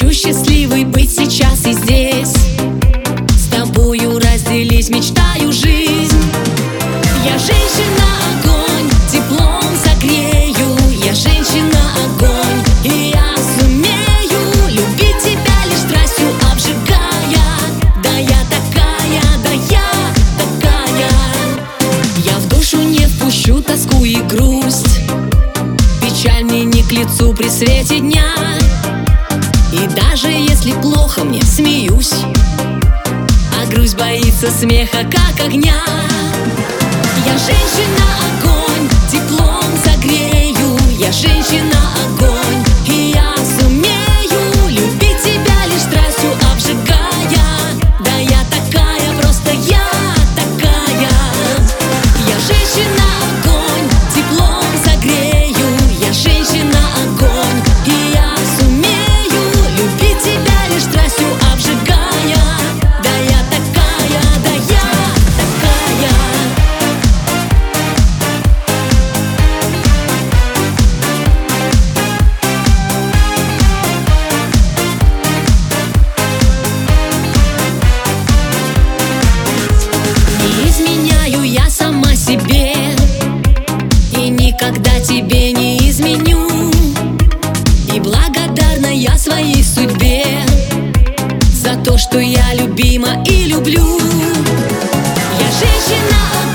Хочу счастливой быть сейчас и здесь, с тобою разделить мечтаю жизнь. Я женщина-огонь, теплом согрею. Я женщина-огонь, и я сумею любить тебя лишь страстью обжигая. Да я такая, да я такая. Я в душу не впущу тоску и грусть, печаль мне не к лицу при свете дня. И даже если плохо мне, смеюсь, а грусть боится смеха, как огня. Я женщина-огонь, теплом согрею. Я женщина-огонь, и я сумею любить тебя лишь страстью обжигая. Да я такая, просто я такая. Я женщина-огонь, теплом согрею. Я женщина-огонь, и я сумею любить тебя лишь страстью обжигая. Да я такая, да я такая. Не изменяю я сама себе, и никогда тебе не изменю. И благодарна я своей судьбе за то, что я любима и люблю. Я женщина.